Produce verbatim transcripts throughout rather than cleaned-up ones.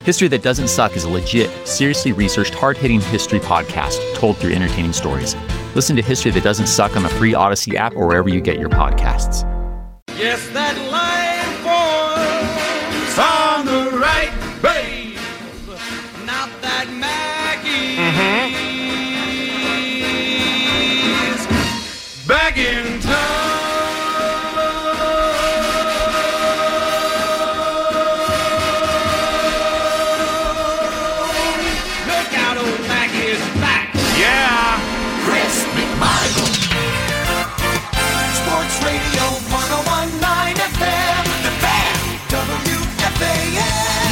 History That Doesn't Suck is a legit, seriously researched, hard-hitting history podcast told through entertaining stories. Listen to History That Doesn't Suck on the free Odyssey app or wherever you get your podcasts. Yes, that line falls on the right, babe. Not that Maggie's mm-hmm. back in town. Look out, old Maggie's back. Yeah. Chris McMichael. Sports Radio one oh one point nine F M. The Fan. W F A N.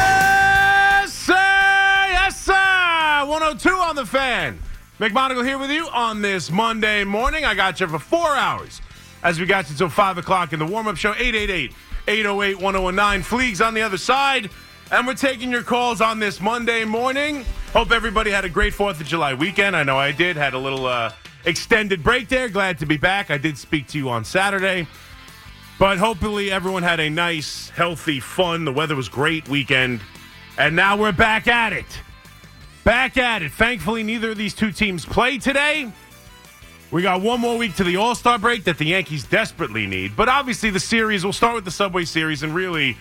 Yes, sir. Yes, sir. one oh two on The Fan. McMonagle here with you on this Monday morning. I got you for four hours as we got you until five o'clock in the warm-up show. eight eight eight, eight oh eight, one oh one nine. Fleegs on the other side. And we're taking your calls on this Monday morning. Hope everybody had a great fourth of July weekend. I know I did. Had a little uh, extended break there. Glad to be back. I did speak to you on Saturday. But hopefully everyone had a nice, healthy, fun, the weather was great weekend. And now we're back at it. Back at it. Thankfully, neither of these two teams play today. We got one more week to the All-Star break that the Yankees desperately need. But obviously the series, we'll start with the Subway Series, and really,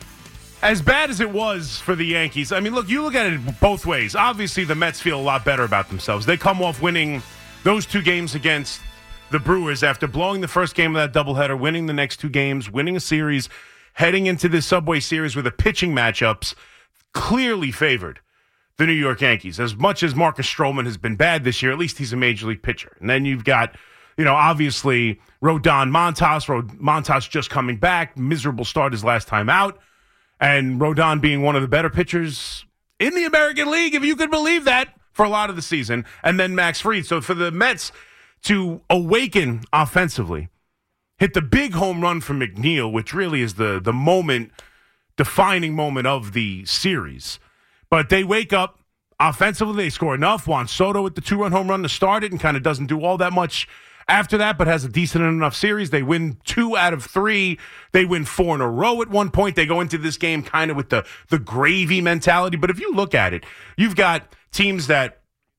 as bad as it was for the Yankees, I mean, look, you look at it both ways. Obviously, the Mets feel a lot better about themselves. They come off winning those two games against the Brewers after blowing the first game of that doubleheader, winning the next two games, winning a series, heading into this Subway Series where the pitching matchups clearly favored the New York Yankees. As much as Marcus Stroman has been bad this year, at least he's a major league pitcher. And then you've got, you know, obviously Rodon Montas. Rod- Montas just coming back, miserable start his last time out. And Rodon being one of the better pitchers in the American League, if you could believe that, for a lot of the season. And then Max Fried. So for the Mets to awaken offensively, hit the big home run from McNeil, which really is the, the moment, defining moment of the series. But they wake up offensively. They score enough. Juan Soto with the two-run home run to start it and kind of doesn't do all that much after that, but has a decent enough series. They win two out of three. They win four in a row at one point. They go into this game kind of with the, the gravy mentality. But if you look at it, you've got teams that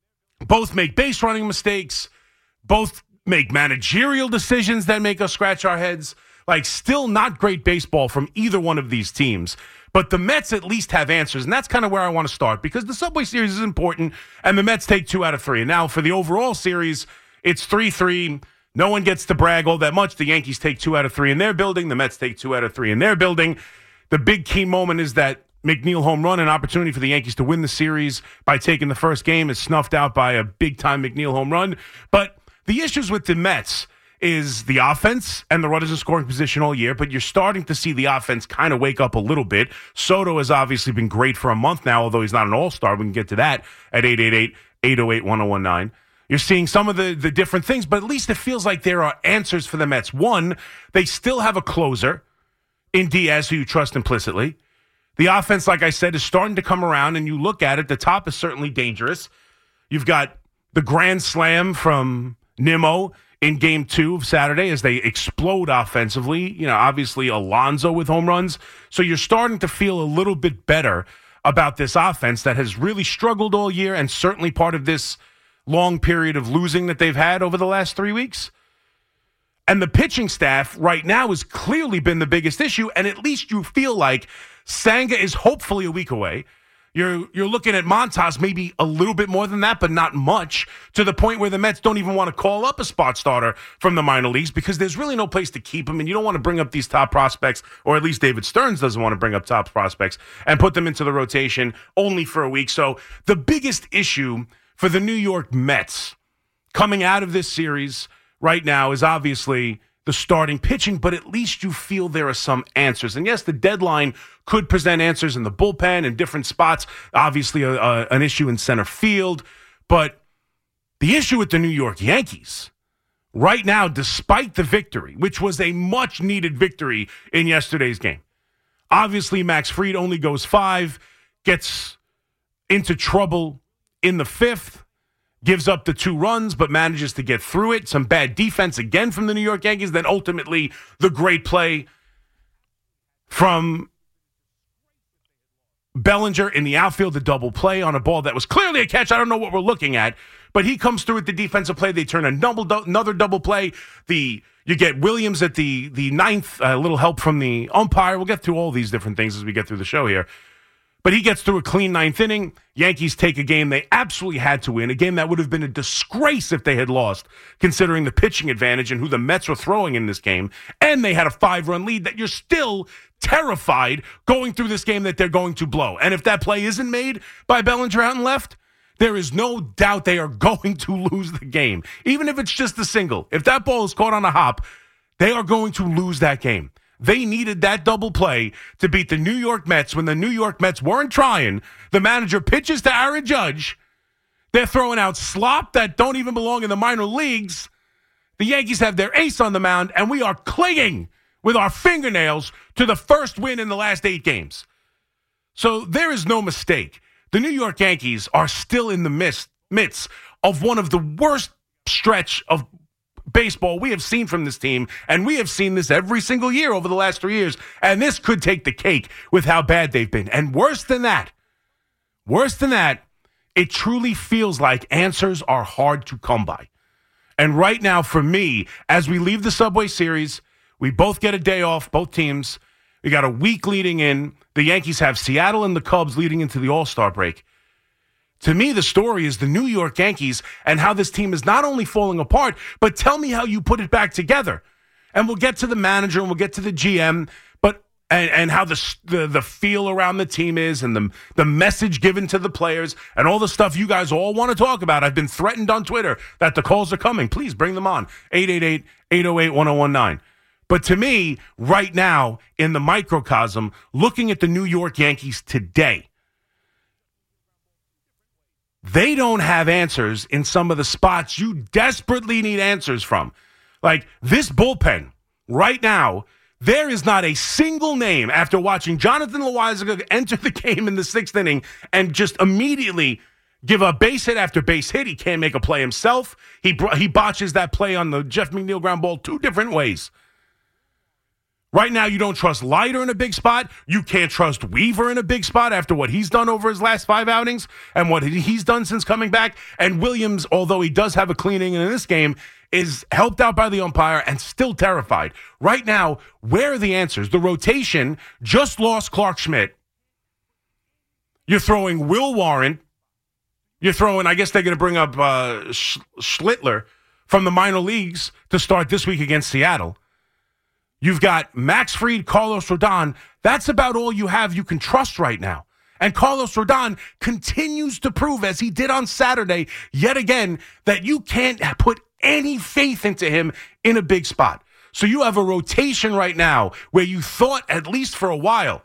both make base running mistakes, both make managerial decisions that make us scratch our heads. Like, still not great baseball from either one of these teams. But the Mets at least have answers, and that's kind of where I want to start because the Subway Series is important, and the Mets take two out of three. And now for the overall series, it's three three. No one gets to brag all that much. The Yankees take two out of three in their building. The Mets take two out of three in their building. The big key moment is that McNeil home run, an opportunity for the Yankees to win the series by taking the first game, is snuffed out by a big-time McNeil home run. But the issues with the Mets is the offense, and the runners in scoring position all year, but you're starting to see the offense kind of wake up a little bit. Soto has obviously been great for a month now, although he's not an all-star. We can get to that at eight eight eight, eight oh eight, one oh one nine. You're seeing some of the, the different things, but at least it feels like there are answers for the Mets. One, they still have a closer in Diaz who you trust implicitly. The offense, like I said, is starting to come around, and you look at it, the top is certainly dangerous. You've got the grand slam from Nimmo in game two of Saturday as they explode offensively. You know, obviously Alonso with home runs. So you're starting to feel a little bit better about this offense that has really struggled all year and certainly part of this long period of losing that they've had over the last three weeks. And the pitching staff right now has clearly been the biggest issue, and at least you feel like Senga is hopefully a week away. You're you're looking at Montas maybe a little bit more than that, but not much, to the point where the Mets don't even want to call up a spot starter from the minor leagues because there's really no place to keep him, and you don't want to bring up these top prospects, or at least David Stearns doesn't want to bring up top prospects, and put them into the rotation only for a week. So the biggest issue for the New York Mets coming out of this series right now is obviously the starting pitching, but at least you feel there are some answers. And yes, the deadline could present answers in the bullpen and different spots. Obviously, a, a, an issue in center field. But the issue with the New York Yankees right now, despite the victory, which was a much-needed victory in yesterday's game, obviously Max Fried only goes five, gets into trouble in the fifth, gives up the two runs, but manages to get through it. Some bad defense again from the New York Yankees. Then ultimately the great play from Bellinger in the outfield, the double play on a ball that was clearly a catch. I don't know what we're looking at, but he comes through with the defensive play. They turn a double, another double play. The You get Williams at the, the ninth, a little help from the umpire. We'll get through all these different things as we get through the show here. But he gets through a clean ninth inning. Yankees take a game they absolutely had to win, a game that would have been a disgrace if they had lost, considering the pitching advantage and who the Mets were throwing in this game. And they had a five-run lead that you're still terrified going through this game that they're going to blow. And if that play isn't made by Bellinger out and left, there is no doubt they are going to lose the game. Even if it's just a single. If that ball is caught on a hop, they are going to lose that game. They needed that double play to beat the New York Mets when the New York Mets weren't trying. The manager pitches to Aaron Judge. They're throwing out slop that don't even belong in the minor leagues. The Yankees have their ace on the mound, and we are clinging with our fingernails to the first win in the last eight games. So there is no mistake. The New York Yankees are still in the midst, midst of one of the worst stretch of baseball we have seen from this team, and we have seen this every single year over the last three years, and this could take the cake with how bad they've been. And worse than that, worse than that, it truly feels like answers are hard to come by. And right now, for me, as we leave the Subway Series, we both get a day off, both teams. We got a week leading in. The Yankees have Seattle and the Cubs leading into the All-Star break. To me, the story is the New York Yankees and how this team is not only falling apart, but tell me how you put it back together. And we'll get to the manager and we'll get to the G M, but and, and how the, the the feel around the team is and the, the message given to the players and all the stuff you guys all want to talk about. I've been threatened on Twitter that the calls are coming. Please bring them on. eight eight eight, eight oh eight, one oh one nine. But to me, right now, in the microcosm, looking at the New York Yankees today, they don't have answers in some of the spots you desperately need answers from. Like this bullpen right now, there is not a single name after watching Jonathan Loáisiga enter the game in the sixth inning and just immediately give a base hit after base hit. He can't make a play himself. He he botches that play on the Jeff McNeil ground ball two different ways. Right now, you don't trust Leiter in a big spot. You can't trust Weaver in a big spot after what he's done over his last five outings and what he's done since coming back. And Williams, although he does have a clean inning in this game, is helped out by the umpire and still terrified. Right now, where are the answers? The rotation just lost Clark Schmidt. You're throwing Will Warren. You're throwing, I guess they're going to bring up uh, Sch- Schlittler from the minor leagues to start this week against Seattle. You've got Max Fried, Carlos Rodon. That's about all you have you can trust right now. And Carlos Rodon continues to prove, as he did on Saturday, yet again, that you can't put any faith into him in a big spot. So you have a rotation right now where you thought, at least for a while,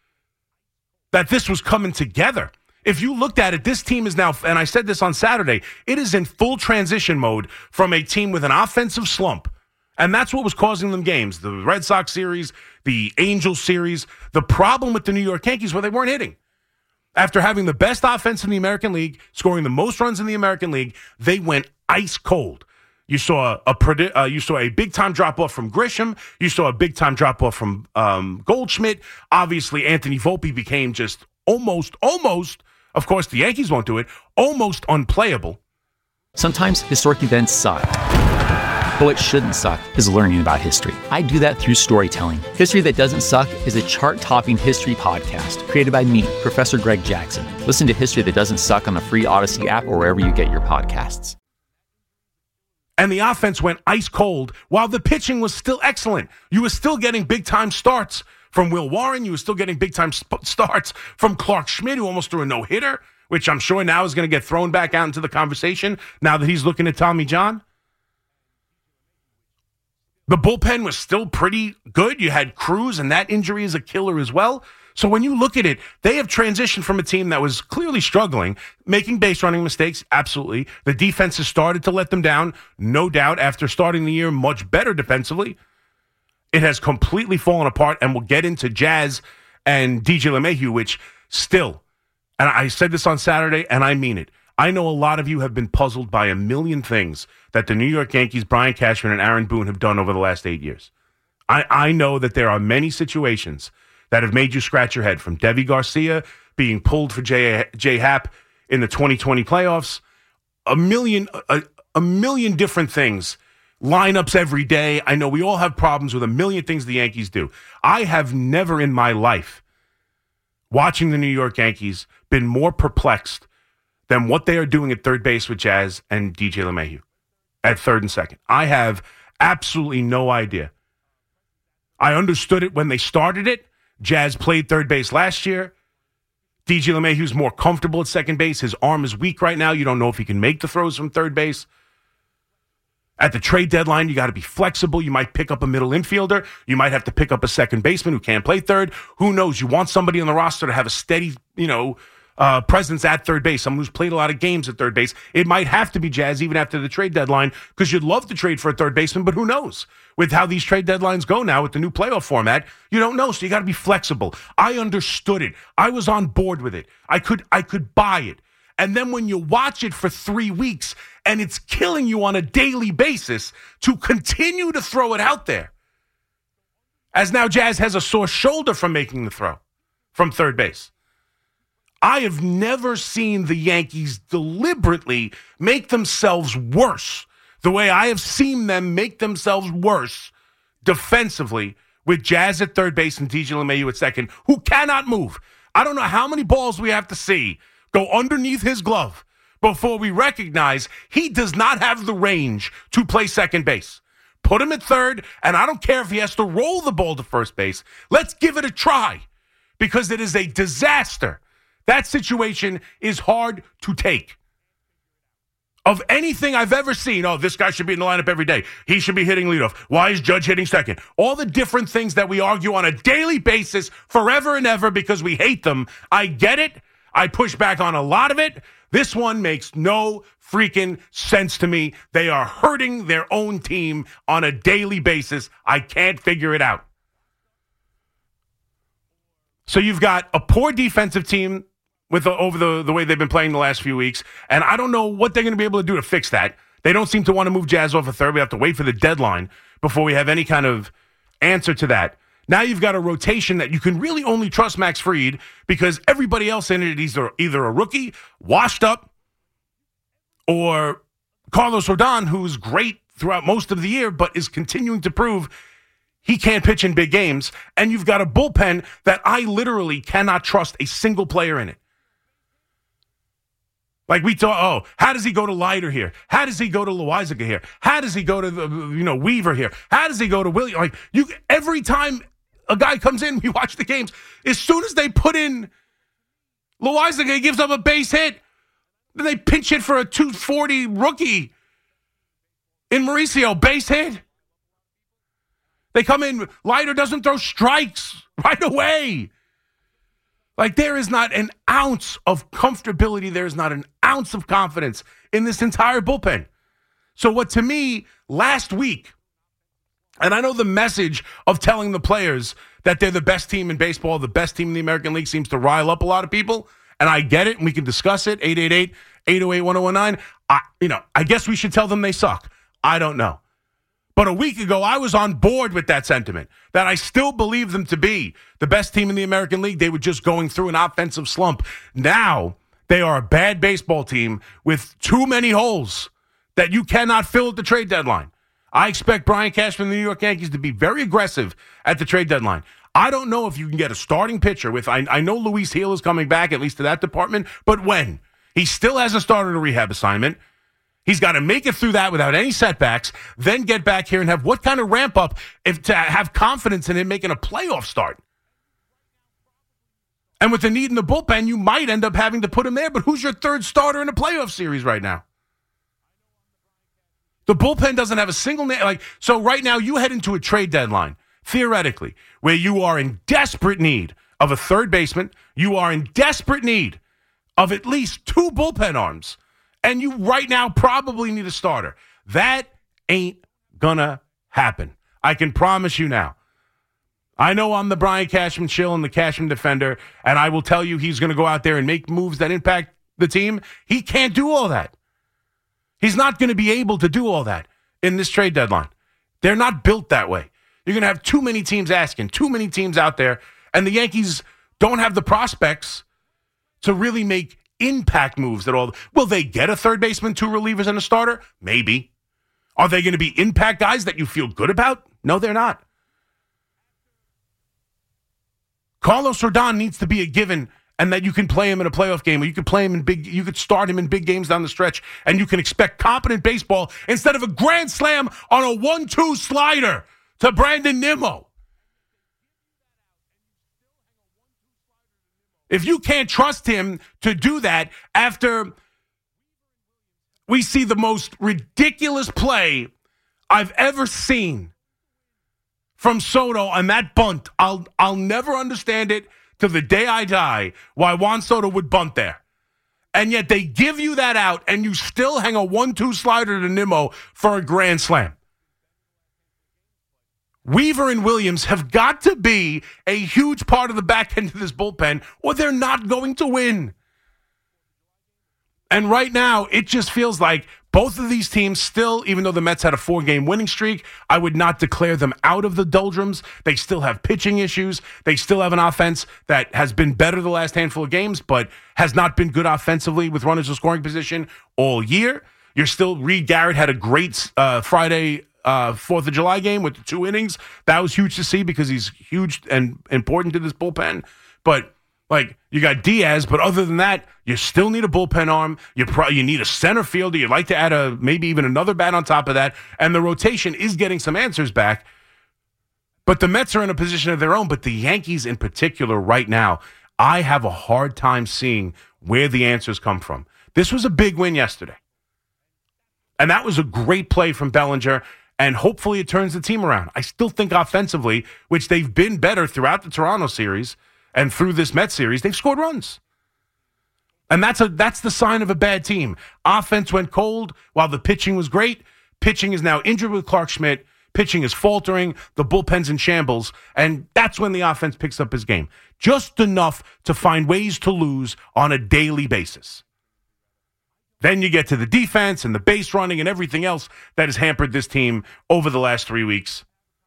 that this was coming together. If you looked at it, this team is now, and I said this on Saturday, it is in full transition mode from a team with an offensive slump. And that's what was causing them games. The Red Sox series, the Angels series. The problem with the New York Yankees was they weren't hitting. After having the best offense in the American League, scoring the most runs in the American League, they went ice cold. You saw a uh, you saw a big time drop off from Grisham. You saw a big time drop off from um, Goldschmidt. Obviously, Anthony Volpe became just almost, almost. Of course, the Yankees won't do it. Almost unplayable. Sometimes historic events suck. But what shouldn't suck is learning about history. I do that through storytelling. History That Doesn't Suck is a chart-topping history podcast created by me, Professor Greg Jackson. Listen to History That Doesn't Suck on the free Odyssey app or wherever you get your podcasts. And the offense went ice cold while the pitching was still excellent. You were still getting big-time starts from Will Warren. You were still getting big-time sp- starts from Clark Schmidt, who almost threw a no-hitter, which I'm sure now is going to get thrown back out into the conversation now that he's looking at Tommy John. The bullpen was still pretty good. You had Cruz, and that injury is a killer as well. So when you look at it, they have transitioned from a team that was clearly struggling, making base running mistakes, absolutely. The defense has started to let them down, no doubt, after starting the year much better defensively. It has completely fallen apart, and we'll get into Jazz and D J LeMahieu, which still, and I said this on Saturday, and I mean it, I know a lot of you have been puzzled by a million things that the New York Yankees, Brian Cashman and Aaron Boone have done over the last eight years. I, I know that there are many situations that have made you scratch your head, from Deivi Garcia being pulled for J. J. Happ in the twenty twenty playoffs. A million, a, a million different things. Lineups every day. I know we all have problems with a million things the Yankees do. I have never in my life, watching the New York Yankees, been more perplexed than what they are doing at third base with Jazz and D J LeMahieu at third and second. I have absolutely no idea. I understood it when they started it. Jazz played third base last year. D J LeMahieu's more comfortable at second base. His arm is weak right now. You don't know if he can make the throws from third base. At the trade deadline, you got to be flexible. You might pick up a middle infielder. You might have to pick up a second baseman who can't play third. Who knows? You want somebody on the roster to have a steady, you know, uh, presence at third base, someone who's played a lot of games at third base. It might have to be Jazz even after the trade deadline because you'd love to trade for a third baseman, but who knows? With how these trade deadlines go now with the new playoff format, you don't know, so you got to be flexible. I understood it. I was on board with it. I could, I could buy it. And then when you watch it for three weeks and it's killing you on a daily basis to continue to throw it out there, as now Jazz has a sore shoulder from making the throw from third base. I have never seen the Yankees deliberately make themselves worse the way I have seen them make themselves worse defensively with Jazz at third base and D J LeMahieu at second, who cannot move. I don't know how many balls we have to see go underneath his glove before we recognize he does not have the range to play second base. Put him at third, and I don't care if he has to roll the ball to first base. Let's give it a try because it is a disaster. That situation is hard to take. Of anything I've ever seen, oh, this guy should be in the lineup every day. He should be hitting leadoff. Why is Judge hitting second? All the different things that we argue on a daily basis forever and ever because we hate them. I get it. I push back on a lot of it. This one makes no freaking sense to me. They are hurting their own team on a daily basis. I can't figure it out. So you've got a poor defensive team with the, over the, the way they've been playing the last few weeks, and I don't know what they're going to be able to do to fix that. They don't seem to want to move Jazz off a third. We have to wait for the deadline before we have any kind of answer to that. Now you've got a rotation that you can really only trust Max Fried because everybody else in it is either, either a rookie, washed up, or Carlos Rodon, who's great throughout most of the year, but is continuing to prove he can't pitch in big games. And you've got a bullpen that I literally cannot trust a single player in it. Like we thought, oh, how does he go to Leiter here? How does he go to Loizaga here? How does he go to the, you know, Weaver here? How does he go to William? Like you, every time a guy comes in, we watch the games. As soon as they put in Loizaga, he gives up a base hit. Then they pinch hit for a two forty rookie in Mauricio, base hit. They come in, Leiter doesn't throw strikes right away. Like there is not an ounce of comfortability. There is not an ounce of confidence in this entire bullpen. So what to me, last week, and I know the message of telling the players that they're the best team in baseball, the best team in the American League seems to rile up a lot of people. And I get it, and we can discuss it. eight eight eight, eight oh eight, one oh one nine. I, you know, I guess we should tell them they suck. I don't know. But a week ago, I was on board with that sentiment, that I still believe them to be the best team in the American League. They were just going through an offensive slump. Now, they are a bad baseball team with too many holes that you cannot fill at the trade deadline. I expect Brian Cashman and the New York Yankees to be very aggressive at the trade deadline. I don't know if you can get a starting pitcher with, I, I know Luis Gil is coming back, at least to that department, but when? He still hasn't started a rehab assignment. He's got to make it through that without any setbacks, then get back here and have what kind of ramp up if to have confidence in him making a playoff start. And with the need in the bullpen, you might end up having to put him there, but who's your third starter in a playoff series right now? The bullpen doesn't have a single name. Like, so right now you head into a trade deadline, theoretically, where you are in desperate need of a third baseman. You are in desperate need of at least two bullpen arms. And you right now probably need a starter. That ain't gonna happen. I can promise you now. I know I'm the Brian Cashman shill and the Cashman defender, and I will tell you he's going to go out there and make moves that impact the team. He can't do all that. He's not going to be able to do all that in this trade deadline. They're not built that way. You're going to have too many teams asking, too many teams out there, and the Yankees don't have the prospects to really make impact moves at all. Will they get a third baseman, two relievers, and a starter? Maybe. Are they going to be impact guys that you feel good about? No, they're not. Carlos Rodon needs to be a given, and that you can play him in a playoff game, or you could play him in big, you could start him in big games down the stretch, and you can expect competent baseball instead of a grand slam on a one two slider to Brandon Nimmo. If you can't trust him to do that after we see the most ridiculous play I've ever seen from Soto on that bunt, I'll I'll never understand it till the day I die, why Juan Soto would bunt there. And yet they give you that out, and you still hang a one two slider to Nimmo for a grand slam. Weaver and Williams have got to be a huge part of the back end of this bullpen, or they're not going to win. And right now, it just feels like both of these teams still, even though the Mets had a four-game winning streak, I would not declare them out of the doldrums. They still have pitching issues. They still have an offense that has been better the last handful of games, but has not been good offensively with runners in scoring position all year. You're still, Reed Garrett had a great uh, Friday uh, fourth of July game with the two innings. That was huge to see because he's huge and important to this bullpen. But like, you got Diaz, but other than that, you still need a bullpen arm. You pro- you need a center fielder. You'd like to add a maybe even another bat on top of that. And the rotation is getting some answers back. But the Mets are in a position of their own. But the Yankees in particular right now, I have a hard time seeing where the answers come from. This was a big win yesterday. And that was a great play from Bellinger. And hopefully it turns the team around. I still think offensively, which they've been better throughout the Toronto series, and through this Mets series, they've scored runs. And that's a that's the sign of a bad team. Offense went cold while the pitching was great. Pitching is now injured with Clark Schmidt. Pitching is faltering. The bullpen's in shambles. And that's when the offense picks up his game. Just enough to find ways to lose on a daily basis. Then you get to the defense and the base running and everything else that has hampered this team over the last three weeks.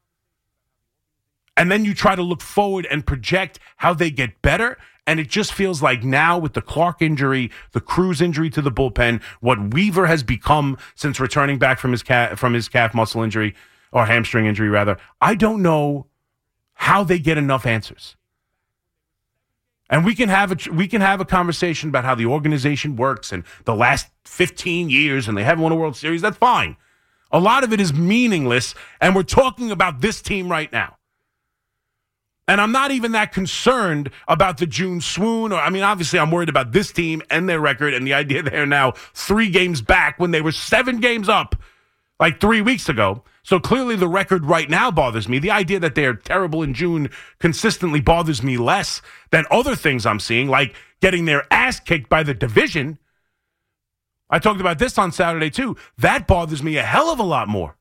And then you try to look forward and project how they get better. And it just feels like now with the Clark injury, the Cruz injury to the bullpen, what Weaver has become since returning back from his calf, from his calf muscle injury, or hamstring injury rather, I don't know how they get enough answers. And we can have a we can have a conversation about how the organization works and the last fifteen years and they haven't won a World Series. That's fine. A lot of it is meaningless, and we're talking about this team right now. And I'm not even that concerned about the June swoon. Or I mean, obviously, I'm worried about this team and their record and the idea they're now three games back when they were seven games up like three weeks ago. So clearly the record right now bothers me. The idea that they're terrible in June consistently bothers me less than other things I'm seeing, like getting their ass kicked by the division. I talked about this on Saturday, too. That bothers me a hell of a lot more.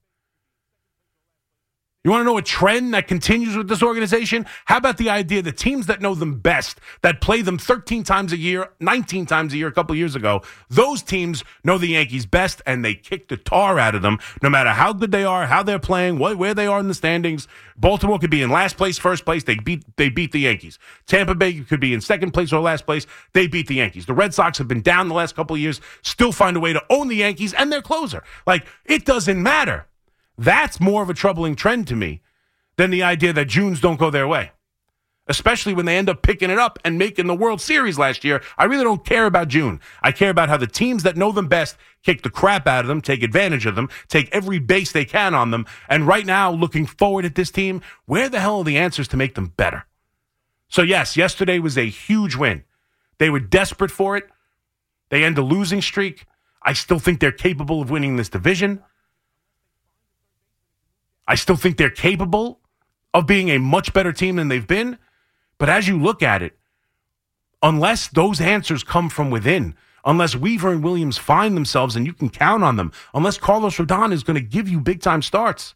You want to know a trend that continues with this organization? How about the idea that teams that know them best, that play them thirteen times a year, nineteen times a year a couple years ago, those teams know the Yankees best, and they kick the tar out of them, no matter how good they are, how they're playing, what, where they are in the standings. Baltimore could be in last place, first place. They beat they beat the Yankees. Tampa Bay could be in second place or last place. They beat the Yankees. The Red Sox have been down the last couple of years, still find a way to own the Yankees and their closer. Like, it doesn't matter. That's more of a troubling trend to me than the idea that Junes don't go their way, especially when they end up picking it up and making the World Series last year. I really don't care about June. I care about how the teams that know them best kick the crap out of them, take advantage of them, take every base they can on them. And right now, looking forward at this team, where the hell are the answers to make them better? So yes, yesterday was a huge win. They were desperate for it. They end a losing streak. I still think they're capable of winning this division. I still think they're capable of being a much better team than they've been. But as you look at it, unless those answers come from within, unless Weaver and Williams find themselves and you can count on them, unless Carlos Rodon is going to give you big-time starts,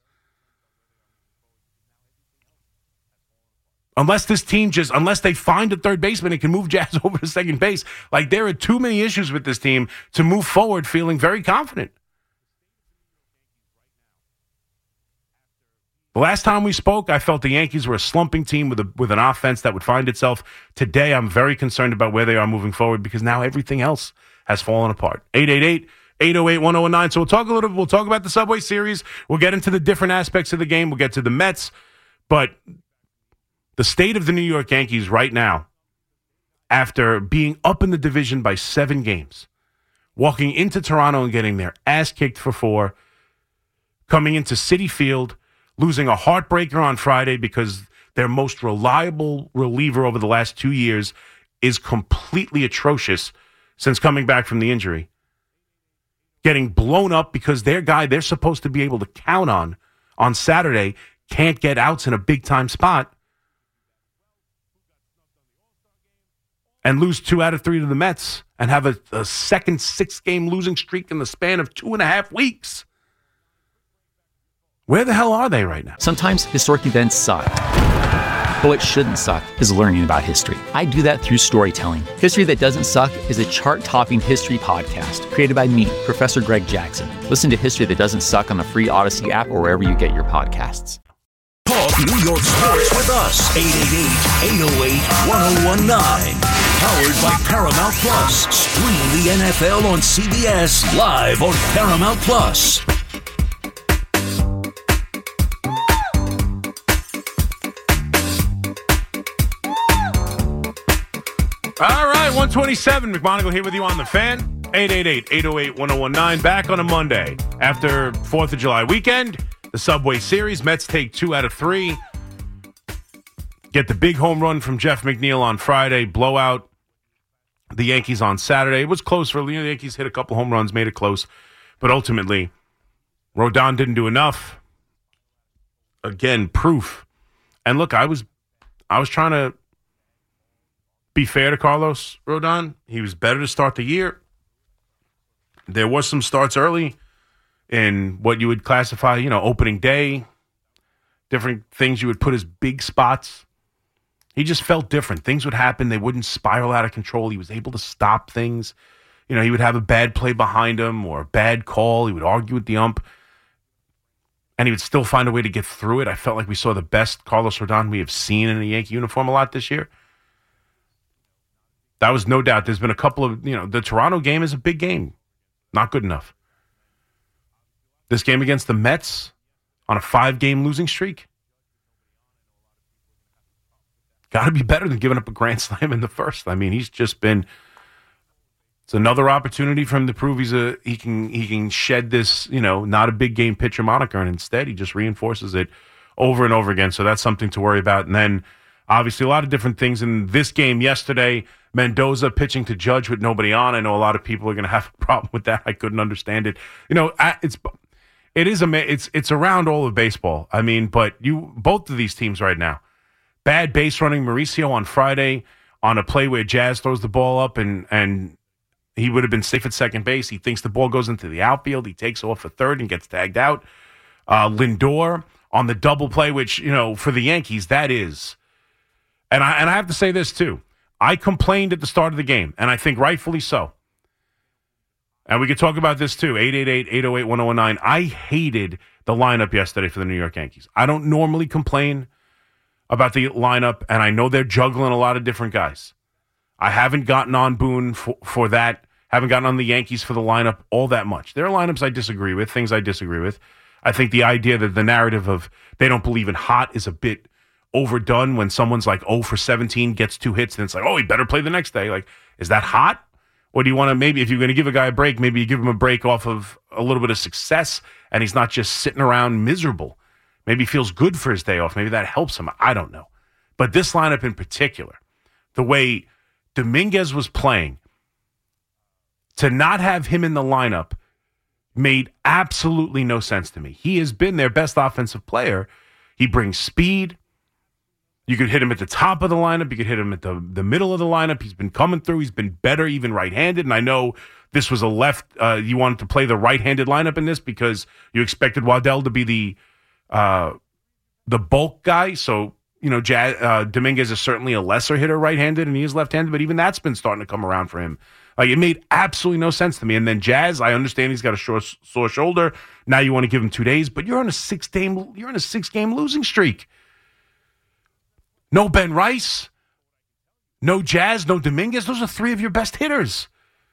unless this team just, unless they find a third baseman and can move Jazz over to second base, like there are too many issues with this team to move forward feeling very confident. The last time we spoke, I felt the Yankees were a slumping team with a, with an offense that would find itself. Today, I'm very concerned about where they are moving forward because now everything else has fallen apart. eight eight eight, eight oh eight, one oh one nine. So we'll talk a little bit. We'll talk about the Subway Series. We'll get into the different aspects of the game. We'll get to the Mets. But the state of the New York Yankees right now, after being up in the division by seven games, walking into Toronto and getting their ass kicked for four, coming into Citi Field, losing a heartbreaker on Friday because their most reliable reliever over the last two years is completely atrocious since coming back from the injury. Getting blown up because their guy they're supposed to be able to count on on Saturday can't get outs in a big-time spot. And lose two out of three to the Mets and have a, a second six-game losing streak in the span of two and a half weeks. Where the hell are they right now? Sometimes historic events suck. But what shouldn't suck is learning about history. I do that through storytelling. History That Doesn't Suck is a chart-topping history podcast created by me, Professor Greg Jackson. Listen to History That Doesn't Suck on the free Odyssey app or wherever you get your podcasts. Talk New York sports with us. eight eight eight, eight oh eight, one oh one nine. Powered by Paramount Plus. Stream the N F L on C B S live on Paramount Plus. All right, one twenty-seven. McMonagle here with you on the Fan. eight eight eight, eight oh eight, one oh one nine. Back on a Monday after fourth of July weekend. The Subway Series. Mets take two out of three. Get the big home run from Jeff McNeil on Friday. Blow out the Yankees on Saturday. It was close for you know, the Yankees. Hit a couple home runs, made it close. But ultimately, Rodon didn't do enough. Again, proof. And look, I was, I was trying to be fair to Carlos Rodon. He was better to start the year. There was some starts early in what you would classify, you know, opening day, different things you would put as big spots. He just felt different. Things would happen. They wouldn't spiral out of control. He was able to stop things. You know, he would have a bad play behind him or a bad call. He would argue with the ump, and he would still find a way to get through it. I felt like we saw the best Carlos Rodon we have seen in a Yankee uniform a lot this year. That was no doubt. There's been a couple of, you know, the Toronto game is a big game. Not good enough. This game against the Mets on a five-game losing streak, got to be better than giving up a grand slam in the first. I mean, he's just been. It's another opportunity for him to prove he's a he can he can shed this, you know, not a big game pitcher moniker, and instead he just reinforces it over and over again. So that's something to worry about. And then obviously a lot of different things in this game yesterday. Mendoza pitching to Judge with nobody on. I know a lot of people are going to have a problem with that. I couldn't understand it. You know, it's. It is a it's it's around all of baseball. I mean, but you both of these teams right now, bad base running. Mauricio on Friday on a play where Jazz throws the ball up and and he would have been safe at second base. He thinks the ball goes into the outfield. He takes off for third and gets tagged out. Uh, Lindor on the double play, which you know for the Yankees that is, and I and I have to say this too. I complained at the start of the game, and I think rightfully so. And we could talk about this too, eight eight eight, eight oh eight, one oh one nine. I hated the lineup yesterday for the New York Yankees. I don't normally complain about the lineup, and I know they're juggling a lot of different guys. I haven't gotten on Boone for, for that, haven't gotten on the Yankees for the lineup all that much. There are lineups I disagree with, things I disagree with. I think the idea that the narrative of they don't believe in hot is a bit overdone when someone's like oh for seventeen, gets two hits, and it's like, oh, he better play the next day. Like, is that hot? Or do you want to maybe, if you're going to give a guy a break, maybe you give him a break off of a little bit of success and he's not just sitting around miserable. Maybe he feels good for his day off. Maybe that helps him. I don't know. But this lineup in particular, the way Dominguez was playing, to not have him in the lineup made absolutely no sense to me. He has been their best offensive player. He brings speed. You could hit him at the top of the lineup. You could hit him at the, the middle of the lineup. He's been coming through. He's been better, even right-handed. And I know this was a left. Uh, you wanted to play the right-handed lineup in this because you expected Waddell to be the uh, the bulk guy. So, you know, Jazz, uh, Dominguez is certainly a lesser hitter right-handed, and he is left-handed, but even that's been starting to come around for him. Like, it made absolutely no sense to me. And then Jazz, I understand he's got a short, sore shoulder. Now you want to give him two days, but you're on a six-game, you're on a six-game losing streak. No Ben Rice, no Jazz, no Dominguez. Those are three of your best hitters.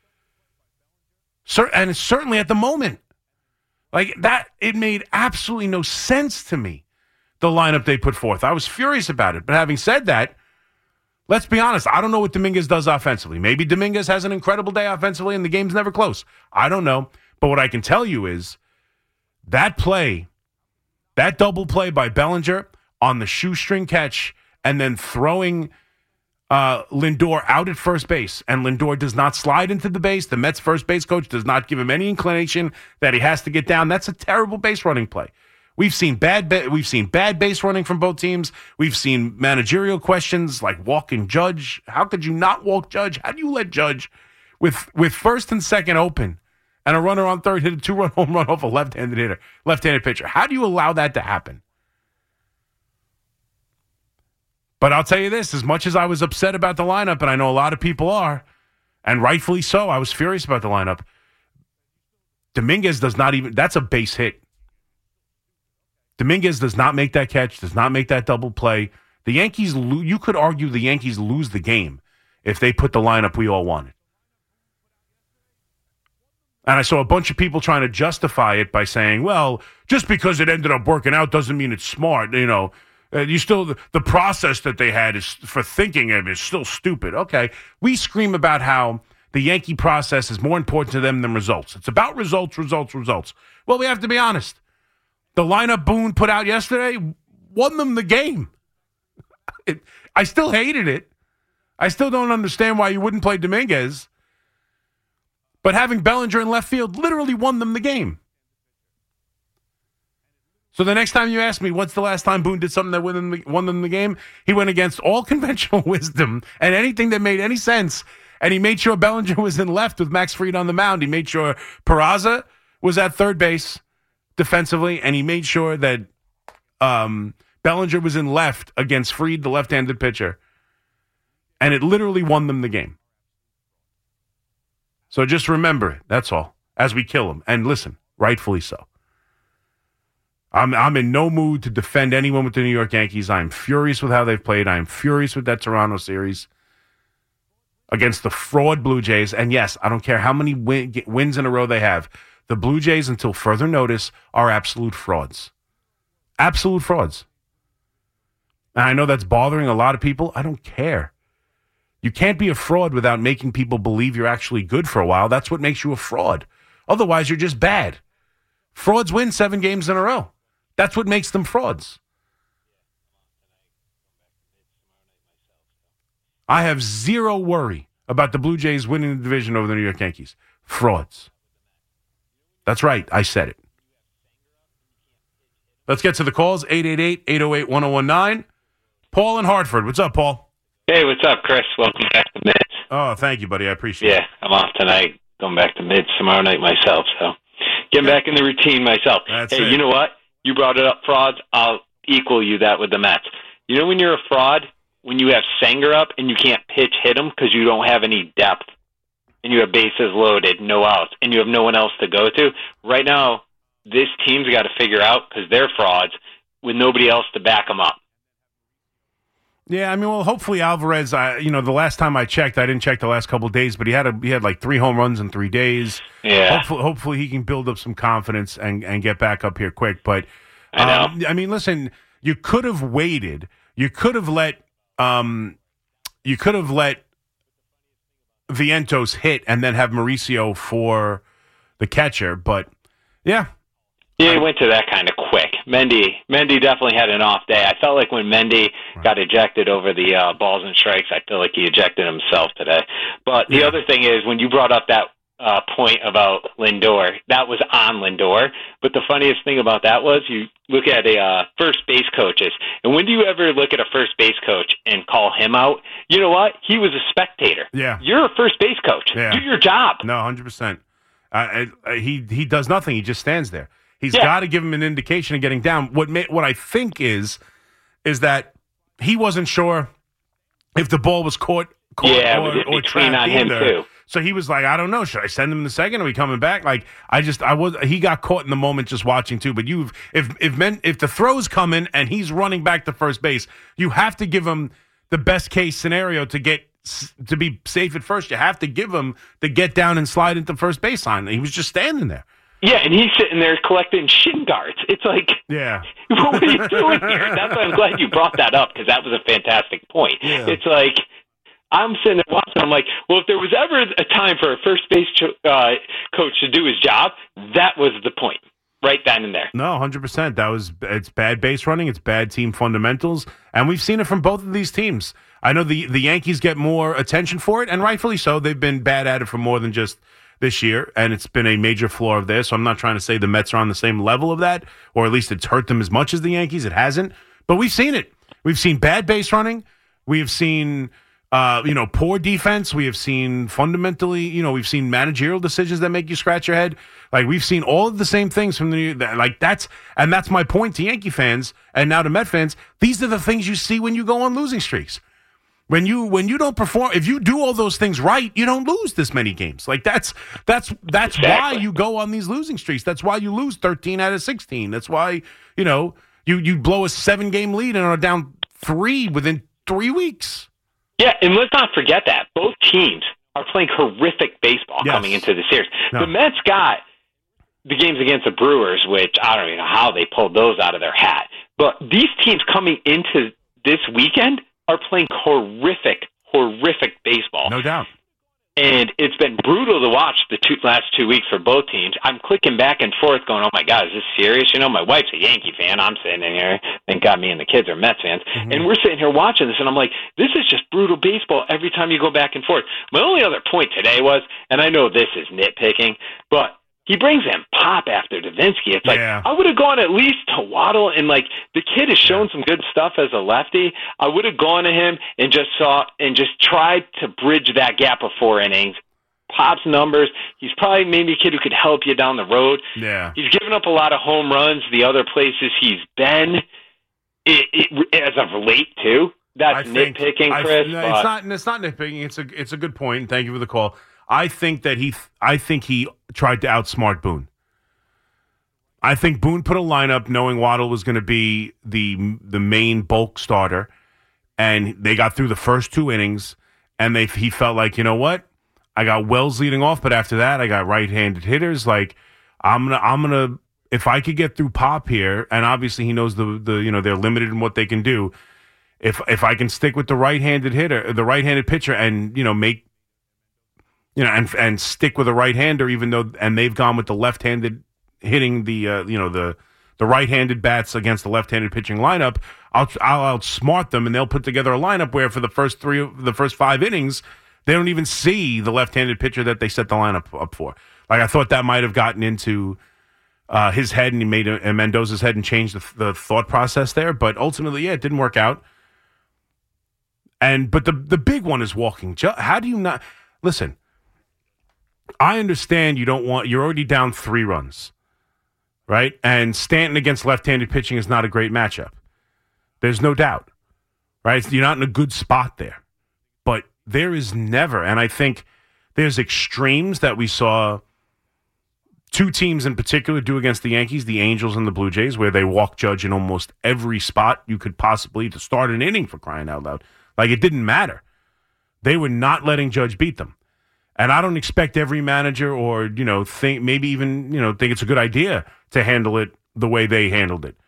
Cer- and it's certainly at the moment. Like, that, it made absolutely no sense to me, the lineup they put forth. I was furious about it. But having said that, let's be honest. I don't know what Dominguez does offensively. Maybe Dominguez has an incredible day offensively and the game's never close. I don't know. But what I can tell you is that play, that double play by Bellinger on the shoestring catch and then throwing uh, Lindor out at first base, and Lindor does not slide into the base. The Mets first base coach does not give him any inclination that he has to get down. That's a terrible base running play. We've seen bad ba- we've seen bad base running from both teams. We've seen managerial questions like walking Judge. How could you not walk Judge? How do you let Judge with with first and second open and a runner on third hit a two-run home run off a left-handed hitter, left-handed pitcher? How do you allow that to happen? But I'll tell you this, as much as I was upset about the lineup, and I know a lot of people are, and rightfully so, I was furious about the lineup. Dominguez does not even, that's a base hit. Dominguez does not make that catch, does not make that double play. The Yankees, lo- you could argue the Yankees lose the game if they put the lineup we all wanted. And I saw a bunch of people trying to justify it by saying, well, just because it ended up working out doesn't mean it's smart. You know, uh, you still, the, the process that they had is for thinking of is still stupid. Okay, we scream about how the Yankee process is more important to them than results. It's about results, results, results. Well, we have to be honest. The lineup Boone put out yesterday won them the game. It, I still hated it. I still don't understand why you wouldn't play Dominguez. But having Bellinger in left field literally won them the game. So the next time you ask me, what's the last time Boone did something that won them the, won them the game? He went against all conventional wisdom and anything that made any sense. And he made sure Bellinger was in left with Max Fried on the mound. He made sure Peraza was at third base defensively. And he made sure that um, Bellinger was in left against Fried, the left-handed pitcher. And it literally won them the game. So just remember it, that's all, as we kill him. And listen, rightfully so. I'm I'm in no mood to defend anyone with the New York Yankees. I'm furious with how they've played. I'm furious with that Toronto series against the fraud Blue Jays. And yes, I don't care how many win, wins in a row they have. The Blue Jays, until further notice, are absolute frauds. Absolute frauds. And I know that's bothering a lot of people. I don't care. You can't be a fraud without making people believe you're actually good for a while. That's what makes you a fraud. Otherwise, you're just bad. Frauds win seven games in a row. That's what makes them frauds. I have zero worry about the Blue Jays winning the division over the New York Yankees. Frauds. That's right. I said it. Let's get to the calls. eight eight eight, eight oh eight, one oh one nine. Paul in Hartford. What's up, Paul? Hey, what's up, Chris? Welcome back to Mids. Oh, thank you, buddy. I appreciate yeah, it. Yeah, I'm off tonight. Going back to Mids tomorrow night myself, so getting back in the routine myself. That's hey, it. You know what? You brought it up, frauds. I'll equal you that with the Mets. You know when you're a fraud? When you have Sanger up and you can't pitch hit him because you don't have any depth and you have bases loaded, no outs, and you have no one else to go to. Right now, this team's got to figure out, because they're frauds, with nobody else to back them up. Yeah, I mean, well, hopefully Alvarez. I, you know, the last time I checked, I didn't check the last couple of days, but he had a he had like three home runs in three days. Yeah. Hopefully, hopefully he can build up some confidence and, and get back up here quick. But I know. Um, I mean, listen, you could have waited. You could have let um, you could have let Vientos hit and then have Mauricio for the catcher. But yeah. Yeah, he went to that kind of quick. Mendy, Mendy definitely had an off day. I felt like when Mendy right. got ejected over the uh, balls and strikes, I feel like he ejected himself today. But the yeah. other thing is, when you brought up that uh, point about Lindor, that was on Lindor. But the funniest thing about that was, you look at a uh, first base coaches, and when do you ever look at a first base coach and call him out? You know what? He was a spectator. Yeah, you're a first base coach. Yeah. Do your job. No, one hundred percent. Uh, he he does nothing. He just stands there. He's yeah. got to give him an indication of getting down. What may, what I think is, is that he wasn't sure if the ball was caught, caught yeah, or, it was or between trapped on him either. too. So he was like, I don't know. Should I send him in the second? Are we coming back? Like, I just, I was, he got caught in the moment just watching too. But you, if if men, if the throw's coming and he's running back to first base, you have to give him the best case scenario to get to be safe at first. You have to give him the get down and slide into first base line. He was just standing there. Yeah, and he's sitting there collecting shin guards. It's like, yeah, what are you doing here? That's why I'm glad you brought that up, because that was a fantastic point. Yeah. It's like, I'm sitting there watching. I'm like, well, if there was ever a time for a first base cho- uh, coach to do his job, that was the point, right then and there. No, one hundred percent. That was, it's bad base running. It's bad team fundamentals. And we've seen it from both of these teams. I know the, the Yankees get more attention for it, and rightfully so. They've been bad at it for more than just this year, and it's been a major flaw of theirs. So I'm not trying to say the Mets are on the same level of that, or at least it's hurt them as much as the Yankees. It hasn't. But we've seen it. We've seen bad base running. We have seen... Uh, you know, poor defense. We have seen fundamentally, you know, we've seen managerial decisions that make you scratch your head. Like, we've seen all of the same things from the, like, that's, and that's my point to Yankee fans and now to Met fans. These are the things you see when you go on losing streaks. When you, when you don't perform, if you do all those things right, you don't lose this many games. Like, that's, that's, that's Exactly. why you go on these losing streaks. That's why you lose thirteen out of sixteen. That's why, you know, you, you blow a seven game lead and are down three within three weeks. Yeah, and let's not forget that. Both teams are playing horrific baseball Yes. coming into the series. No. The Mets got the games against the Brewers, which I don't even know how they pulled those out of their hat. But these teams coming into this weekend are playing horrific, horrific baseball. No doubt. And it's been brutal to watch the two, last two weeks for both teams. I'm clicking back and forth going, oh, my God, is this serious? You know, my wife's a Yankee fan. I'm sitting in here. Thank God me and the kids are Mets fans. Mm-hmm. And we're sitting here watching this, and I'm like, this is just brutal baseball every time you go back and forth. My only other point today was, and I know this is nitpicking, but he brings in Pop after Davinsky. It's like, Yeah. I would have gone at least to Waddle, and like the kid has shown some good stuff as a lefty. I would have gone to him and just saw and just tried to bridge that gap of four innings. Pop's numbers, he's probably maybe a kid who could help you down the road. Yeah. He's given up a lot of home runs the other places he's been. It, it, as of late, too. That's I think- nitpicking, I- Chris. no, but it's not. It's not nitpicking. It's a. It's a good point. Thank you for the call. I think that he. I think he tried to outsmart Boone. I think Boone put a lineup knowing Waddle was going to be the the main bulk starter, and they got through the first two innings, and they he felt like, you know what, I got Wells leading off, but after that I got right-handed hitters. Like I'm gonna I'm gonna if I could get through Pop here, and obviously he knows the the you know they're limited in what they can do. If if I can stick with the right-handed hitter, the right-handed pitcher, and you know make you know and and stick with a right-hander, even though and they've gone with the left-handed hitting the uh, you know the the right-handed bats against the left-handed pitching lineup, I'll I'll outsmart them, and they'll put together a lineup where for the first three the first five innings they don't even see the left-handed pitcher that they set the lineup up for. Like I thought that might have gotten into uh, his head, and he made a, and Mendoza's head and changed the, the thought process there. But ultimately, yeah, it didn't work out. And but the the big one is walking. How do you not listen? I understand you don't want. You're already down three runs, right? And Stanton against left-handed pitching is not a great matchup. There's no doubt, right? You're not in a good spot there. But there is never, and I think there's extremes that we saw two teams in particular do against the Yankees, the Angels and the Blue Jays, where they walk Judge in almost every spot you could possibly to start an inning, for crying out loud. Like, it didn't matter. They were not letting Judge beat them. And I don't expect every manager or, you know, think maybe even, you know, think it's a good idea to handle it the way they handled it.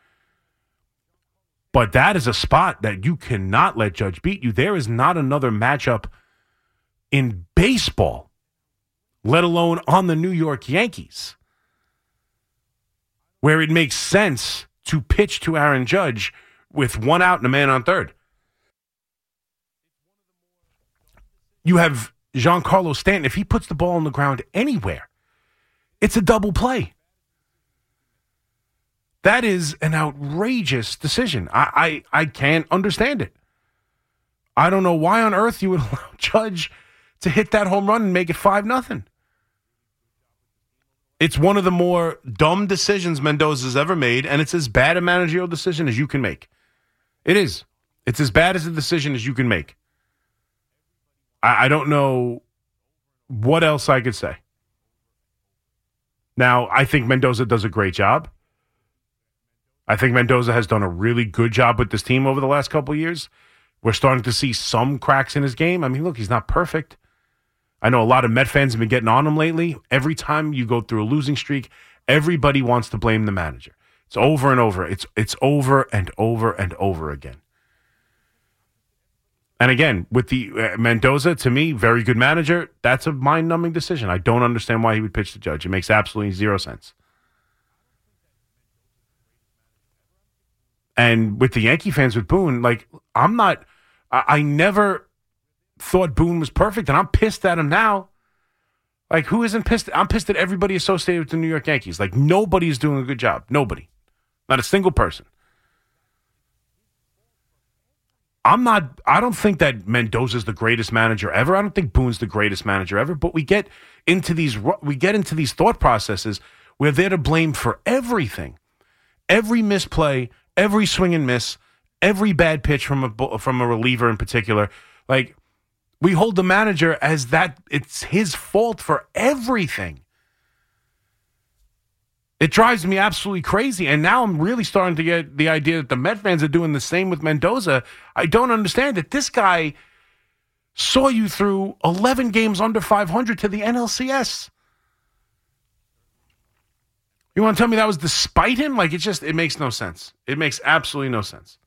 But that is a spot that you cannot let Judge beat you. There is not another matchup in baseball, let alone on the New York Yankees, where it makes sense to pitch to Aaron Judge with one out and a man on third. You have Giancarlo Stanton. If he puts the ball on the ground anywhere, it's a double play. That is an outrageous decision. I, I, I can't understand it. I don't know why on earth you would allow Judge to hit that home run and make it five nothing. It's one of the more dumb decisions Mendoza's ever made, and it's as bad a managerial decision as you can make. It is. It's as bad as a decision as you can make. I, I don't know what else I could say. Now, I think Mendoza does a great job. I think Mendoza has done a really good job with this team over the last couple of years. We're starting to see some cracks in his game. I mean, look, he's not perfect. I know a lot of Met fans have been getting on him lately. Every time you go through a losing streak, everybody wants to blame the manager. It's over and over. It's it's over and over and over again. And again, with the uh, Mendoza, to me, very good manager. That's a mind-numbing decision. I don't understand why he would pitch the Judge. It makes absolutely zero sense. And with the Yankee fans, with Boone, like, I'm not, I, I never thought Boone was perfect, and I'm pissed at him now. Like, who isn't pissed? I'm pissed at everybody associated with the New York Yankees. Like, nobody's doing a good job. Nobody. Not a single person. I'm not, I don't think that Mendoza's the greatest manager ever. I don't think Boone's the greatest manager ever, but we get into these, we get into these thought processes where they're to blame for everything. Every misplay, every swing and miss, every bad pitch from a, from a reliever in particular. Like, we hold the manager as that it's his fault for everything. It drives me absolutely crazy. And now I'm really starting to get the idea that the Met fans are doing the same with Mendoza. I don't understand that this guy saw you through eleven games under five hundred to the N L C S. You want to tell me that was despite him? Like, it just, it makes no sense. It makes absolutely no sense.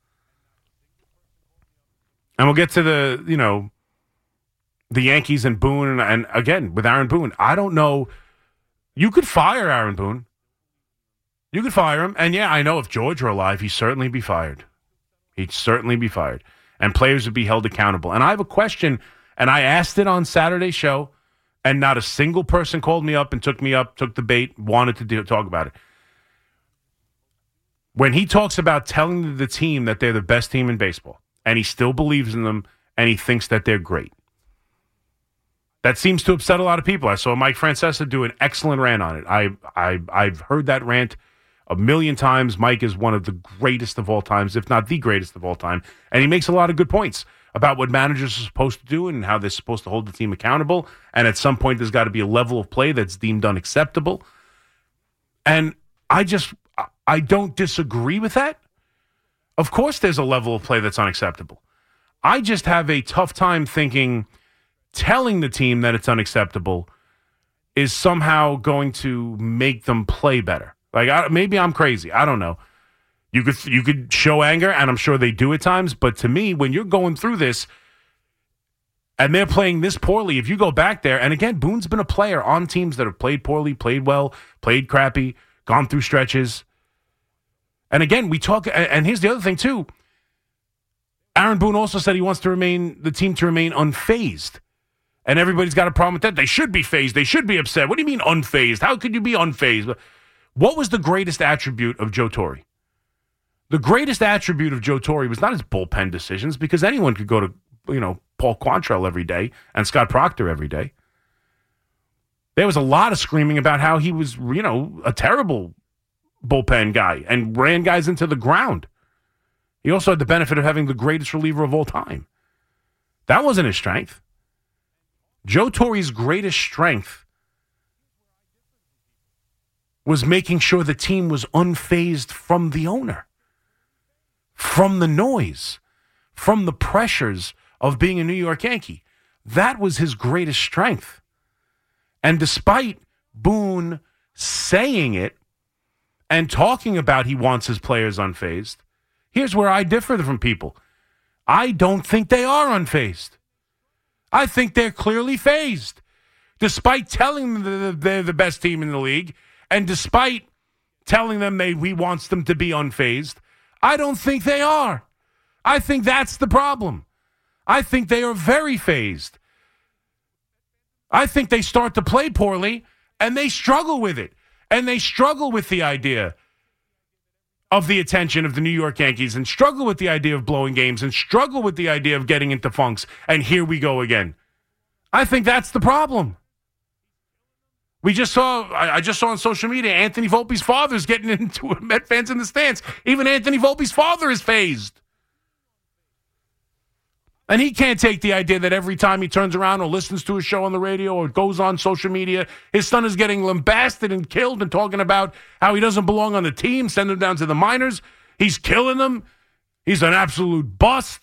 And we'll get to the, you know, the Yankees and Boone. And, and again, with Aaron Boone, I don't know. You could fire Aaron Boone. You could fire him. And yeah, I know if George were alive, he'd certainly be fired. He'd certainly be fired. And players would be held accountable. And I have a question, and I asked it on Saturday's show, and not a single person called me up and took me up, took the bait, wanted to do, talk about it. When he talks about telling the team that they're the best team in baseball, and he still believes in them, and he thinks that they're great, that seems to upset a lot of people. I saw Mike Francesa do an excellent rant on it. I, I, I've heard that rant a million times. Mike is one of the greatest of all times, if not the greatest of all time, and he makes a lot of good points about what managers are supposed to do and how they're supposed to hold the team accountable. And at some point, there's got to be a level of play that's deemed unacceptable. And I just, I don't disagree with that. Of course, there's a level of play that's unacceptable. I just have a tough time thinking telling the team that it's unacceptable is somehow going to make them play better. Like, I, maybe I'm crazy. I don't know. You could you could show anger, and I'm sure they do at times. But to me, when you're going through this and they're playing this poorly, if you go back there, and again, Boone's been a player on teams that have played poorly, played well, played crappy, gone through stretches. And again, we talk, and here's the other thing too. Aaron Boone also said he wants to remain the team to remain unfazed. And everybody's got a problem with that. They should be phased. They should be upset. What do you mean unfazed? How could you be unfazed? What was the greatest attribute of Joe Torre? The greatest attribute of Joe Torre was not his bullpen decisions, because anyone could go to, you know, Paul Quantrill every day and Scott Proctor every day. There was a lot of screaming about how he was, you know, a terrible bullpen guy and ran guys into the ground. He also had the benefit of having the greatest reliever of all time. That wasn't his strength. Joe Torre's greatest strength was making sure the team was unfazed from the owner, from the noise, from the pressures of being a New York Yankee. That was his greatest strength. And despite Boone saying it and talking about he wants his players unfazed, here's where I differ from people. I don't think they are unfazed. I think they're clearly phased. Despite telling them they're the best team in the league, and despite telling them they he wants them to be unfazed, I don't think they are. I think that's the problem. I think they are very phased. I think they start to play poorly, and they struggle with it. And they struggle with the idea of the attention of the New York Yankees, and struggle with the idea of blowing games, and struggle with the idea of getting into funks, and here we go again. I think that's the problem. We just saw, I just saw on social media, Anthony Volpe's father is getting into it. Met fans in the stands. Even Anthony Volpe's father is phased. And he can't take the idea that every time he turns around or listens to a show on the radio or goes on social media, his son is getting lambasted and killed and talking about how he doesn't belong on the team, send him down to the minors. He's killing them. He's an absolute bust.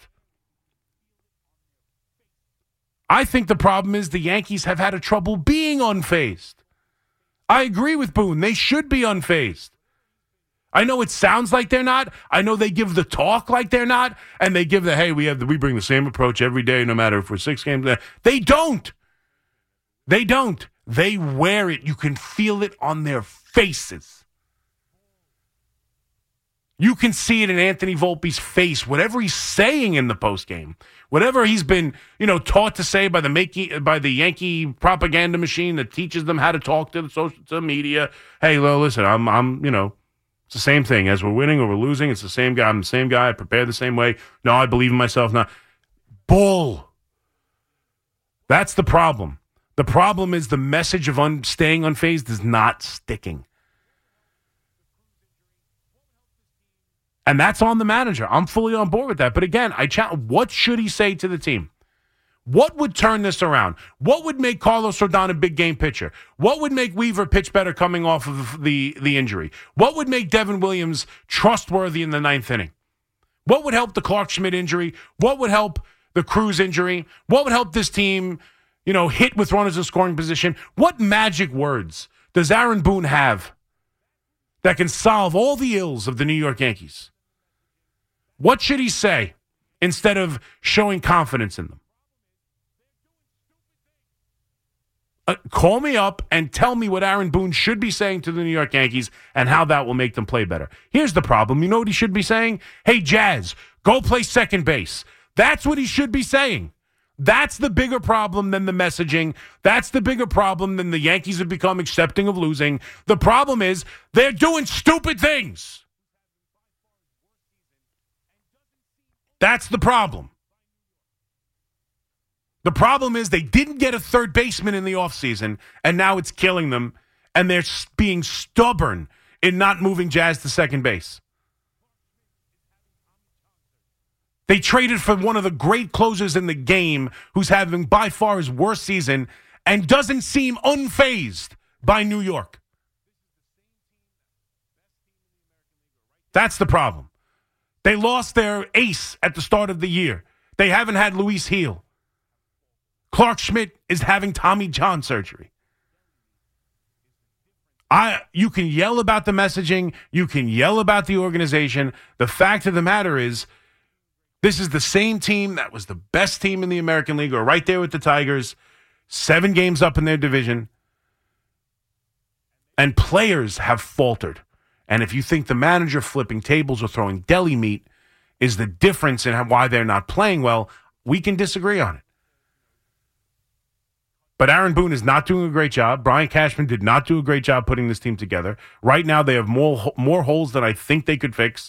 I think the problem is the Yankees have had a trouble being unfazed. I agree with Boone. They should be unfazed. I know it sounds like they're not. I know they give the talk like they're not, and they give the, hey, we have the, we bring the same approach every day, no matter if we're six games. They don't. They don't. They wear it. You can feel it on their faces. You can see it in Anthony Volpe's face, whatever he's saying in the postgame, whatever he's been, you know, taught to say by the Yankee, by the Yankee propaganda machine that teaches them how to talk to the social to the media. Hey, well, listen, I'm, I'm, you know. It's the same thing. As we're winning or we're losing, it's the same guy. I'm the same guy. I prepare the same way. No, I believe in myself. Now, bull. That's the problem. The problem is the message of un- staying unfazed is not sticking. And that's on the manager. I'm fully on board with that. But again, I challenge, what should he say to the team? What would turn this around? What would make Carlos Rodon a big game pitcher? What would make Weaver pitch better coming off of the, the injury? What would make Devin Williams trustworthy in the ninth inning? What would help the Clark Schmidt injury? What would help the Cruz injury? What would help this team, you know, hit with runners in scoring position? What magic words does Aaron Boone have that can solve all the ills of the New York Yankees? What should he say instead of showing confidence in them? Uh, call me up and tell me what Aaron Boone should be saying to the New York Yankees and how that will make them play better. Here's the problem. You know what he should be saying? Hey, Jazz, go play second base. That's what he should be saying. That's the bigger problem than the messaging. That's the bigger problem than the Yankees have become accepting of losing. The problem is they're doing stupid things. That's the problem. The problem is they didn't get a third baseman in the offseason, and now it's killing them, and they're being stubborn in not moving Jazz to second base. They traded for one of the great closers in the game who's having by far his worst season and doesn't seem unfazed by New York. That's the problem. They lost their ace at the start of the year. They haven't had Luis Gil. Clark Schmidt is having Tommy John surgery. I, you can yell about the messaging. You can yell about the organization. The fact of the matter is, this is the same team that was the best team in the American League, or right there with the Tigers, seven games up in their division. And players have faltered. And if you think the manager flipping tables or throwing deli meat is the difference in why they're not playing well, we can disagree on it. But Aaron Boone is not doing a great job. Brian Cashman did not do a great job putting this team together. Right now, they have more more holes than I think they could fix.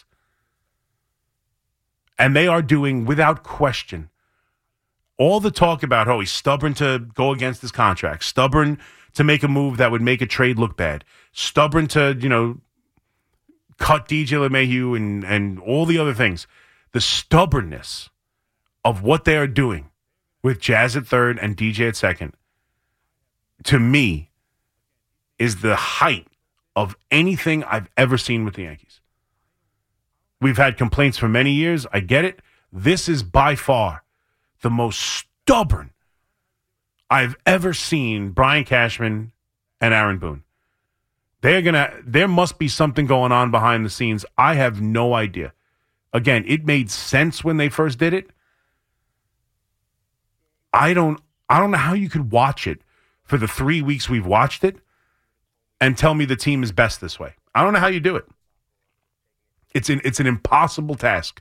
And they are doing, without question, all the talk about, oh, he's stubborn to go against his contract, stubborn to make a move that would make a trade look bad, stubborn to, you know, cut D J LeMahieu and, and all the other things. The stubbornness of what they are doing with Jazz at third and D J at second, to me, is the height of anything I've ever seen with the Yankees. We've had complaints for many years. I get it. This is by far the most stubborn I've ever seen Brian Cashman and Aaron Boone. They're gonna. There must be something going on behind the scenes. I have no idea. Again, it made sense when they first did it. I don't. I don't know how you could watch it for the three weeks we've watched it and tell me the team is best this way. I don't know how you do it. It's an it's an impossible task.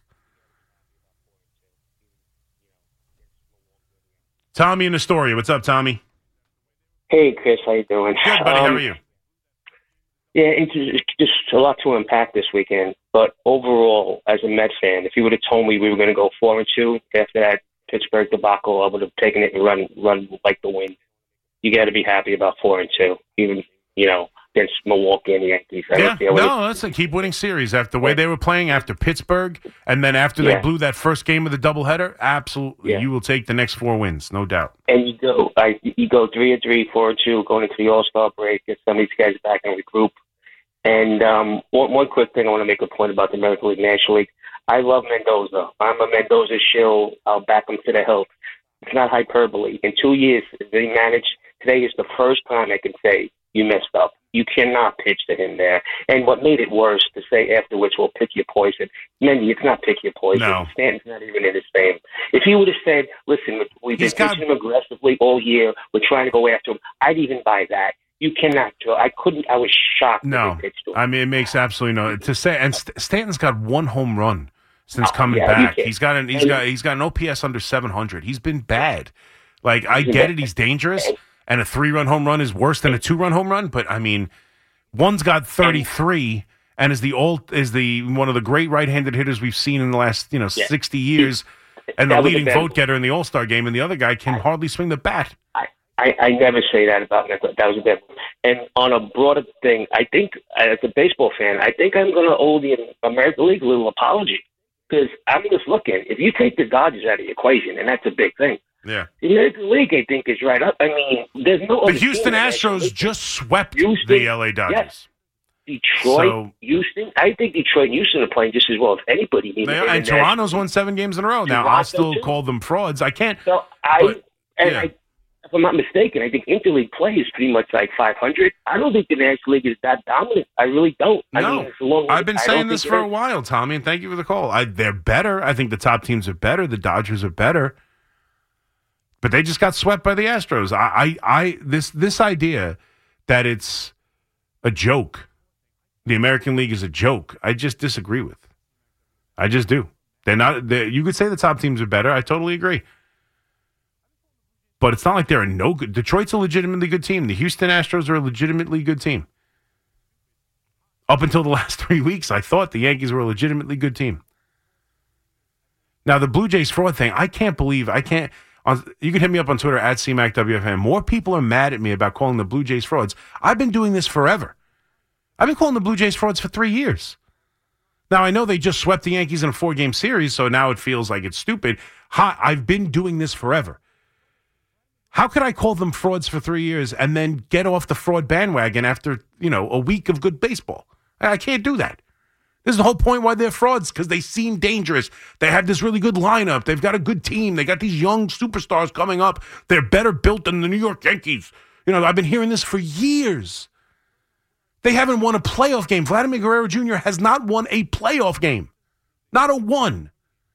Tommy in Astoria. What's up, Tommy? Hey, Chris. How you doing? Good, buddy. Um, how are you? Yeah, it's just a lot to unpack this weekend. But overall, as a Met fan, if you would have told me we were going to go four and two after that Pittsburgh debacle, I would have taken it and run run like the wind. You got to be happy about four and two. Even you know against Milwaukee and the Yankees. I Yeah, don't care what it- no, listen, keep winning series. After the way they were playing after Pittsburgh, and then after they Yeah. blew that first game of the doubleheader, absolutely, Yeah. you will take the next four wins, no doubt. And you go, I, you go three or three, four or two, going into the All Star break, get some of these guys back and regroup. And um, one, one quick thing I want to make a point about the American League, National League. I love Mendoza. I'm a Mendoza shill. I'll back him to the hilt. It's not hyperbole. In two years, they managed. Today is the first time I can say you messed up. You cannot pitch to him there. And what made it worse to say afterwards, well, pick your poison. Mendy, it's not pick your poison. No. Stanton's not even in his fame. If he would have said, listen, we've been He's got- pitching him aggressively all year. We're trying to go after him. I'd even buy that. You cannot do I couldn't. I was shocked No, that they pitched to him. I mean, it makes absolutely no to say. And St- Stanton's got one home run since Oh, coming yeah, you back. can't. He's got an he's And- got he's got an O P S under seven hundred. He's been bad. Like I He's get bad. it, he's dangerous, and a three run home run is worse than a two run home run. But I mean, one's got thirty three and is the old is the one of the great right handed hitters we've seen in the last you know Yeah. sixty years, and the That was leading a bad- vote getter in the All Star game, and the other guy can hardly swing the bat. I, I, I never say that about Nick. That was a bad one. And on a broader thing, I think, as a baseball fan, I think I'm going to owe the American League a little apology. Because I'm just looking. If you take the Dodgers out of the equation, and that's a big thing, Yeah, the American League, I think, is right up. I mean, there's no the other team Houston in the National Astros League. just swept Houston, the L A Dodgers. yes. Detroit, So- Houston. I think Detroit and Houston are playing just as well as anybody. in They the are, and National- Toronto's won seven games in a row. Now, I Toronto, still too. call them frauds. I can't. So I, But, and yeah. I, if I'm not mistaken, I think interleague play is pretty much like five hundred. I don't think the National League is that dominant. I really don't. I No, mean, it's a long I've been I saying don't this think for it a is. while, Tommy, and thank you for the call. I, they're better. I think the top teams are better. The Dodgers are better, but they just got swept by the Astros. I, I, I this this idea that it's a joke, the American League is a joke. I just disagree with. I just do. They're not. They're, you could say the top teams are better. I totally agree. But it's not like they're a no good. Detroit's a legitimately good team. The Houston Astros are a legitimately good team. Up until the last three weeks, I thought the Yankees were a legitimately good team. Now, the Blue Jays fraud thing, I can't believe, I can't, on, you can hit me up on Twitter at C Mac W F M. More people are mad at me about calling the Blue Jays frauds. I've been doing this forever. I've been calling the Blue Jays frauds for three years. Now, I know they just swept the Yankees in a four-game series, so now it feels like it's stupid. Hi, I've been doing this forever. How could I call them frauds for three years and then get off the fraud bandwagon after, you know, a week of good baseball? I can't do that. This is the whole point why they're frauds, because they seem dangerous. They have this really good lineup. They've got a good team. They got these young superstars coming up. They're better built than the New York Yankees. You know, I've been hearing this for years. They haven't won a playoff game. Vladimir Guerrero Junior has not won a playoff game. Not a one.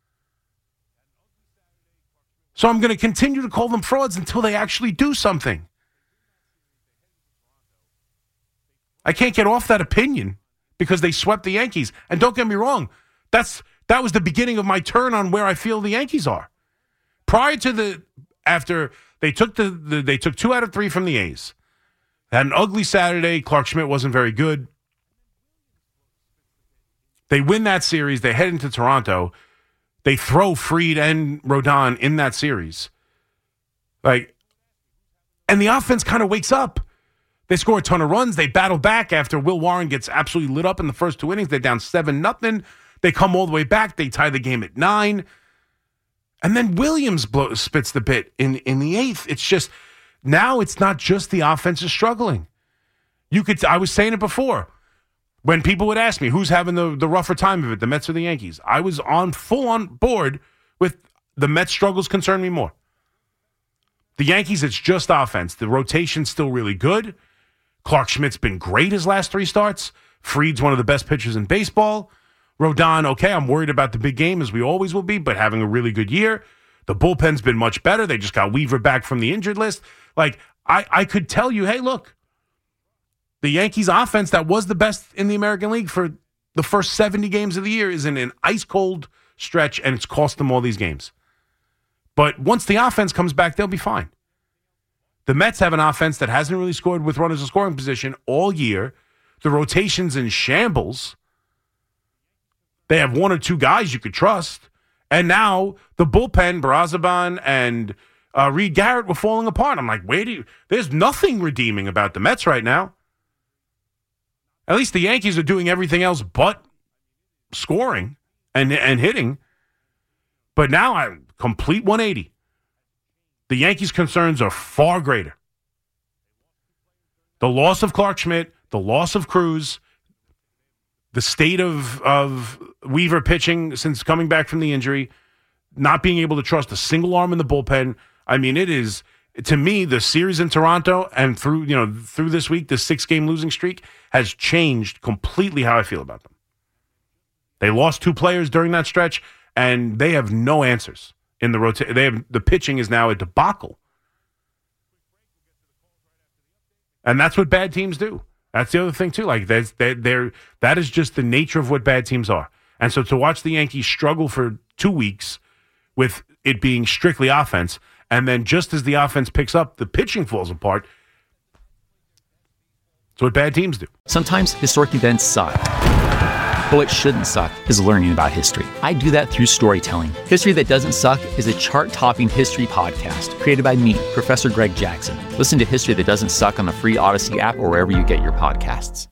So I'm going to continue to call them frauds until they actually do something. I can't get off that opinion because they swept the Yankees. And don't get me wrong, that's that was the beginning of my turn on where I feel the Yankees are. Prior to the after they took the, the they took two out of three from the A's. Had an ugly Saturday. Clark Schmidt wasn't very good. They win that series. They head into Toronto. They throw Fried and Rodon in that series. Like, and the offense kind of wakes up. They score a ton of runs. They battle back after Will Warren gets absolutely lit up in the first two innings. They're down seven nothing. They come all the way back. They tie the game at nine. And then Williams blow, spits the bit in, in the eighth. It's just, now it's not just the offense is struggling. You could, I was saying it before. When people would ask me, who's having the, the rougher time of it, the Mets or the Yankees? I was on full on board with the Mets struggles concern me more. The Yankees, it's just offense. The rotation's still really good. Clark Schmidt's been great his last three starts. Fried's one of the best pitchers in baseball. Rodon, okay, I'm worried about the big game as we always will be, but having a really good year. The bullpen's been much better. They just got Weaver back from the injured list. Like, I, I could tell you, hey, look, the Yankees offense that was the best in the American League for the first seventy games of the year is in an ice-cold stretch, and it's cost them all these games. But once the offense comes back, they'll be fine. The Mets have an offense that hasn't really scored with runners in scoring position all year. The rotation's in shambles. They have one or two guys you could trust. And now the bullpen, Barazaban and uh, Reed Garrett were falling apart. I'm like, wait, do you, there's nothing redeeming about the Mets right now. At least the Yankees are doing everything else but scoring and and hitting. But now, I complete one eighty. The Yankees' concerns are far greater. The loss of Clark Schmidt, the loss of Cruz, the state of, of Weaver pitching since coming back from the injury, not being able to trust a single arm in the bullpen. I mean, it is, to me, the series in Toronto and through, you know, through this week, the six-game losing streak has changed completely how I feel about them. They lost two players during that stretch, and they have no answers in the rotation. They have, the pitching is now a debacle. And that's what bad teams do. That's the other thing, too. Like, that's, they're, they're, that is just the nature of what bad teams are. And so to watch the Yankees struggle for two weeks with it being strictly offense, and then just as the offense picks up, the pitching falls apart. That's what bad teams do. Sometimes historic events suck. But what shouldn't suck is learning about history. I do that through storytelling. History That Doesn't Suck is a chart-topping history podcast created by me, Professor Greg Jackson. Listen to History That Doesn't Suck on the free Odyssey app or wherever you get your podcasts.